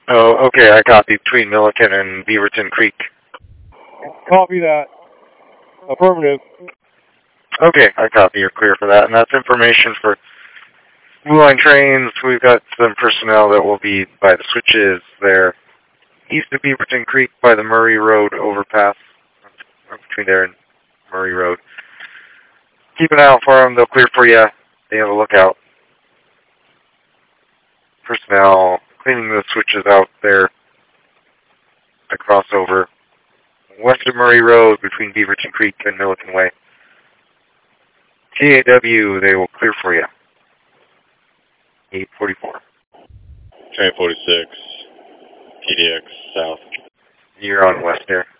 Oh, okay, I copy between Milliken and Beaverton Creek. Copy that. Affirmative. Okay, I copy. You're clear for that. And that's information for Blue Line trains. We've got some personnel that will be by the switches there east of Beaverton Creek by the Murray Road overpass, between there and Murray Road. Keep an eye out for them. They'll clear for you. They have a lookout. Personnel cleaning the switches out there. A crossover west of Murray Road between Beaverton Creek and Milliken Way. TAW, they will clear for you. 844. Train 46, PDX South. You're on west there.